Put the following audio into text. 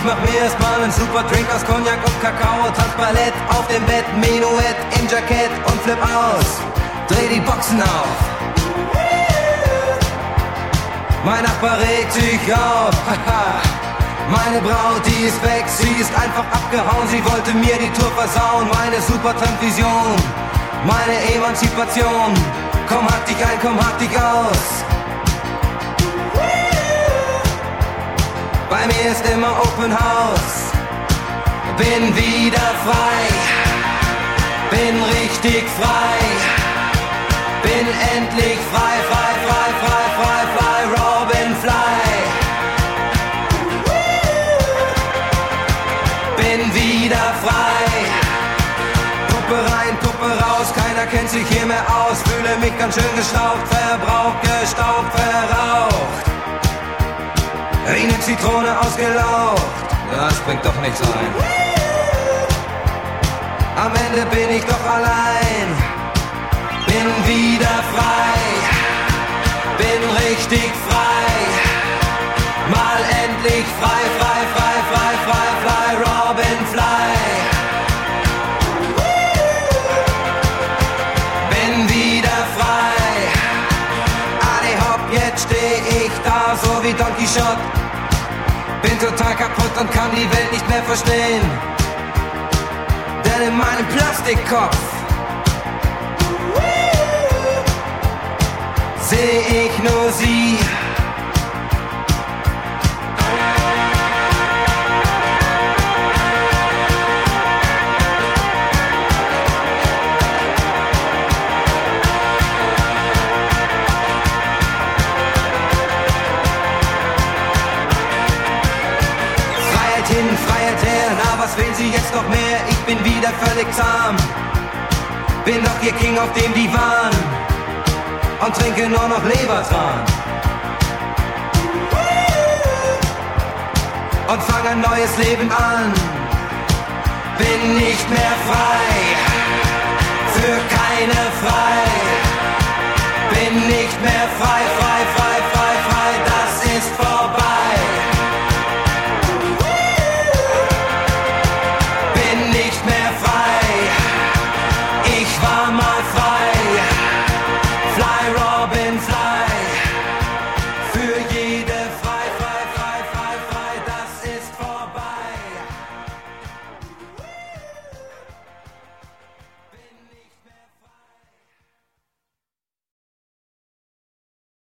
mach mir erstmal einen super Drink aus Cognac und Kakao. Tanz Ballett auf dem Bett, Menuett im Jackett und flip aus. Dreh die Boxen auf. Mein Nachbar regt sich auf. Meine Braut, die ist weg, sie ist einfach abgehauen. Sie wollte mir die Tour versauen. Meine Supertramp-Vision, meine Emanzipation. Komm, hack dich ein, komm, hack dich aus. Bei mir ist immer Open House. Bin wieder frei, bin richtig frei. Bin endlich frei, frei, frei, frei, frei, frei, Robin Fly. Bin wieder frei. Puppe rein, Puppe raus, keiner kennt sich hier mehr aus. Fühle mich ganz schön geschraubt, verbraucht, gestaubt, verraucht. Wie ne Zitrone ausgelaucht, das bringt doch nichts ein. Am Ende bin ich doch allein. Bin wieder frei, bin richtig frei. Mal endlich frei, frei, frei, frei, frei, frei, Robin Fly. Bin wieder frei. Adi hopp, jetzt steh ich da so wie Don Quixote. Bin total kaputt und kann die Welt nicht mehr verstehen. Denn in meinem Plastikkopf seh ich nur sie. Freiheit her, na was will sie jetzt noch mehr? Ich bin wieder völlig zahm. Bin doch ihr King auf dem Divan und trinke nur noch Lebertran. Und fang ein neues Leben an. Bin nicht mehr frei, für keine frei. Bin nicht mehr frei, frei, frei.